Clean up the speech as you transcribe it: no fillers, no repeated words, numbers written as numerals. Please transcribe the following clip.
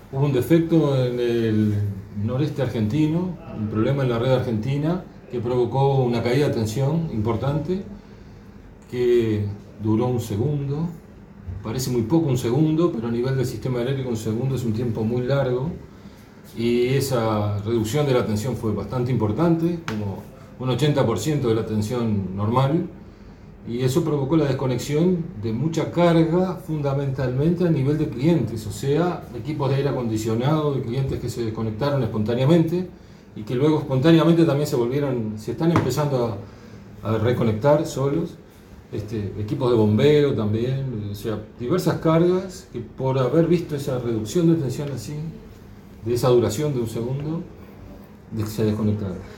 Hubo un defecto en el noreste argentino, un problema en la red argentina que provocó una caída de tensión importante que duró un segundo. Parece muy poco un segundo, pero a nivel del sistema eléctrico un segundo es un tiempo muy largo y esa reducción de la tensión fue bastante importante, como un 80% de la tensión normal, y eso provocó la desconexión de mucha carga, fundamentalmente a nivel de clientes, o sea, equipos de aire acondicionado, de clientes que se desconectaron espontáneamente y que luego espontáneamente también se están empezando a reconectar solos. Equipos de bombeo también, o sea, diversas cargas que por haber visto esa reducción de tensión así, de esa duración de un segundo, se desconectaron.